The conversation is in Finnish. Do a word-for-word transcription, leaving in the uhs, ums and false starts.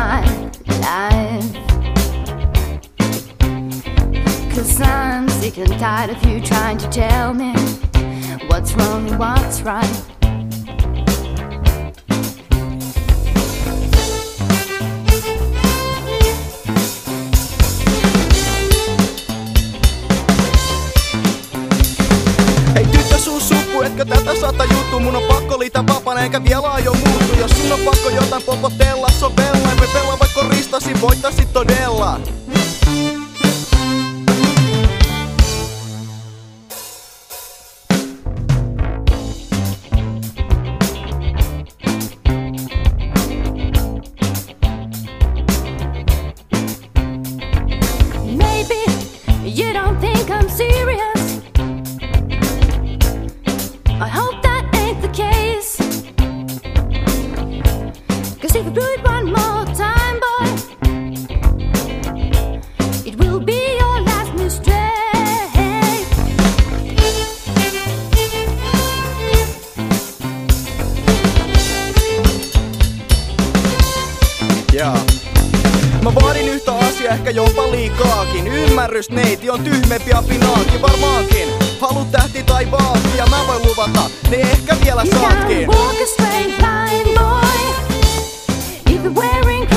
my life. 'Cause I'm sick and tired of you trying to tell me what's wrong and what's right. Ei tyttö suu suppu, etkö tätä sata juttu? Mun on pakko liitä vapaan eikä vielä aio muuttu. Jos sun on pakko jotain popotella, sovella. Emme pelaa vaikka ristasi, voittaisit todella. Maybe you don't think I'm serious. I hope that ain't the case. 'Cause if you do it one more time, boy, it will be your last mistake. Yeah. Mä vaadin yhtä asiaa, ehkä jopa liikaakin. Ymmärrys neiti on tyhmempi apinaakin varmaankin. Haluut tähti tai vaatii ja mä voin luvata, ne ehkä vielä You saatkin. can't walk a straight line, boy, if you're wearing